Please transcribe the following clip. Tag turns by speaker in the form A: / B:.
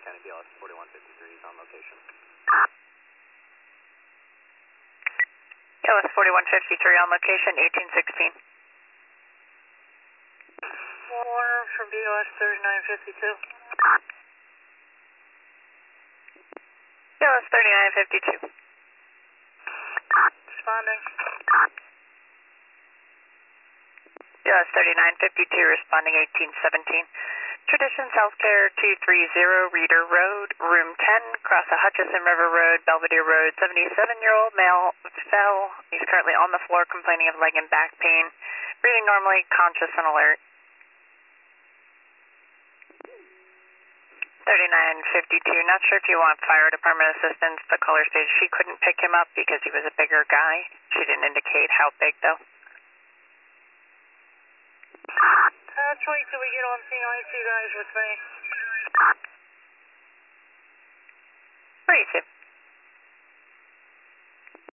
A: County BLS 4153 is on location.
B: BLS 4153 on location, 1816.
C: Warner from BLS 3952.
B: BLS 3952.
C: Responding.
B: BLS 3952 responding 1817. Traditions Healthcare 230 Reeder Road, room 10, cross a Hutchison River Road, Belvedere Road, 77-year-old male fell. He's currently on the floor complaining of leg and back pain. Breathing normally, conscious and alert. 3952, not sure if you want fire department assistance. The caller says she couldn't pick him up because he was a bigger guy. She didn't indicate how big though.
C: Let's wait till we get on scene. I have two guys with me.
B: Where are you two?